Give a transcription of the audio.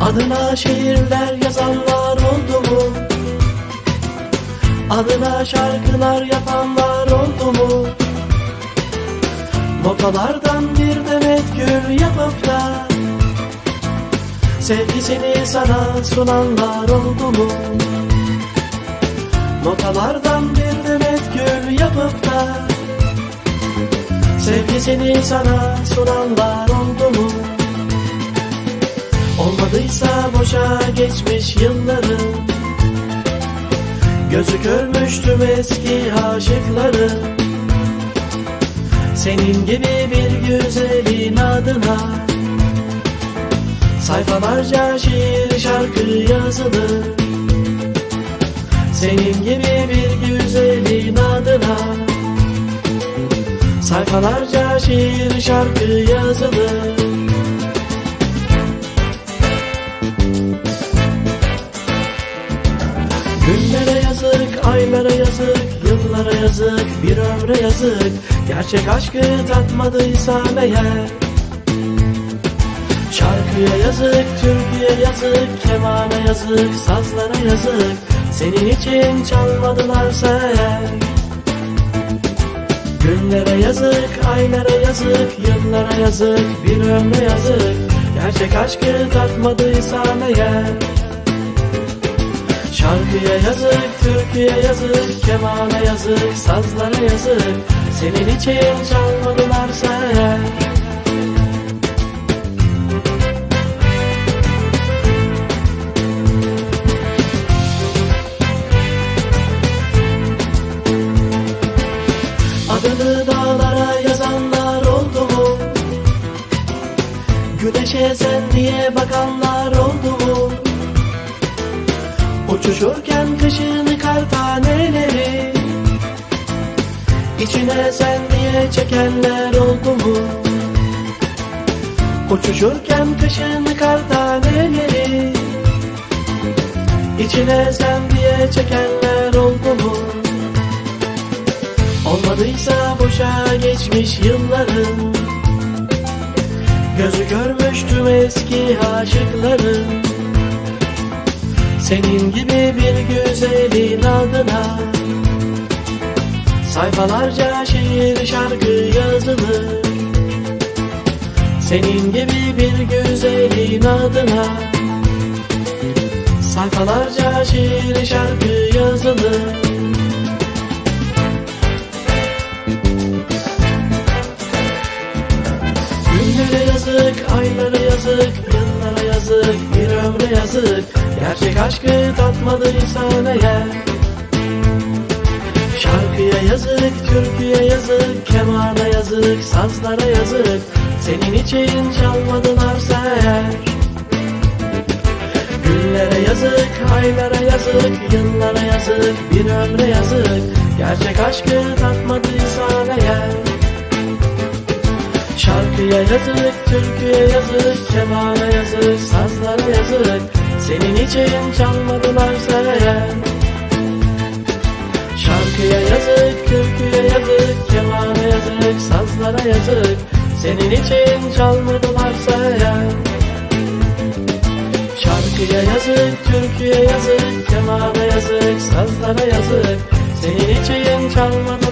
Adına şiirler yazanlar oldu mu? Adına şarkılar yapanlar oldu mu? Notalardan bir demet gül yapıp da sevgisini sana sunanlar oldu mu? Notalardan bir demet gül yapıp da sevgisini sana sunanlar oldu mu? Olmadıysa boşa geçmiş yılların, gözü görmüştüm eski aşıkları. Senin gibi bir güzelin adına sayfalarca şiir şarkı yazılır. Senin gibi bir güzelin adına sayfalarca şiir şarkı yazılır. Günlere yazık, aylara yazık, yıllara yazık, bir ömre yazık. Gerçek aşkı tatmadıysan eğer, şarkıya yazık, türküye yazık, kemana yazık, sazlara yazık. Senin için çalmadılarsa eğer. Günlere yazık, aylara yazık, yıllara yazık, bir ömre yazık. Gerçek aşkı tatmadıysan eğer, şarkıya yazık, türküye yazık, kemana yazık, sazlara yazık. Senin için çalmadılarsa eğer. Adını dağlara yazanlar oldu mu? Güneşe sen diye bakanlar oldu mu? Uçuşurken kışın kar taneleri İçine sen diye çekenler oldu mu? Uçuşurken kışın kar taneleri İçine sen diye çekenler oldu mu? Olmadıysa boşa geçmiş yılların, gözü görmüştüm eski aşıkların. Senin gibi bir güzelin adına sayfalarca şiir şarkı yazılır. Senin gibi bir güzelin adına sayfalarca şiir şarkı yazılır. Günlere yazık, aylara yazık, yıllara yazık, bir ömre yazık. Gerçek aşkı tatmadıysan eğer, şarkıya yazık, türküye yazık, kemana yazık, sazlara yazık. Senin için çalmadılarsa eğer. Günlere yazık, aylara yazık, yıllara yazık, bir ömre yazık. Gerçek aşkı tatmadıysan eğer, şarkıya yazık, türküye yazık, kemana yazık, sazlara yazık. Senin için çalmadılarsa eğer. Şarkıya yazık, türküye yazık, kemana yazık, sazlara yazık. Senin için çalmadılarsa eğer. Şarkıya yazık, türküye yazık, kemana yazık, sazlara yazık. Senin için çalmadılarsa